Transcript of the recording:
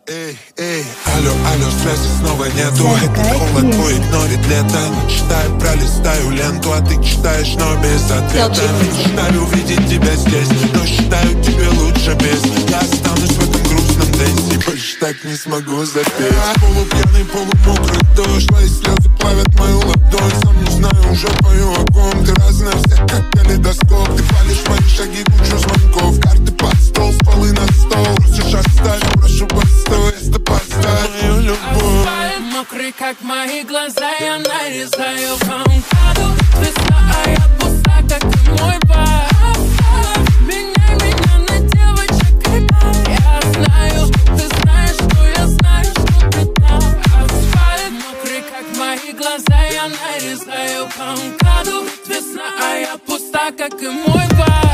Эй, алло, связи снова нету. Этот холод твой игнорит лето. Не читаю, пролистаю ленту, а ты читаешь, но без ответа. Мечтаю увидеть тебя здесь, но считаю тебе лучше без. Я останусь в этом грустном дэнсе, больше так не смогу запеть. Полупьяный, полумокрый дождь, твои слезы плавят мою ладонь. Сам не знаю, уже пою о ком. Ты разная вся, как калейдоскоп. Ты палишь мои шаги, кучу звонков. Карты под стол, с полы на стол. Просишь оставь, прошу постой, если поставь мою любовь. Мокрый, как мои глаза, я нарезаю авокадо. Весна, а я пуста, как и мой бар. Меняй меня на девочек, я знаю, ты знаешь, что я знаю, что ты там. Асфальт, мокрый, как мои глаза, я нарезаю авокадо. Весна, а я пуста, как и мой бар.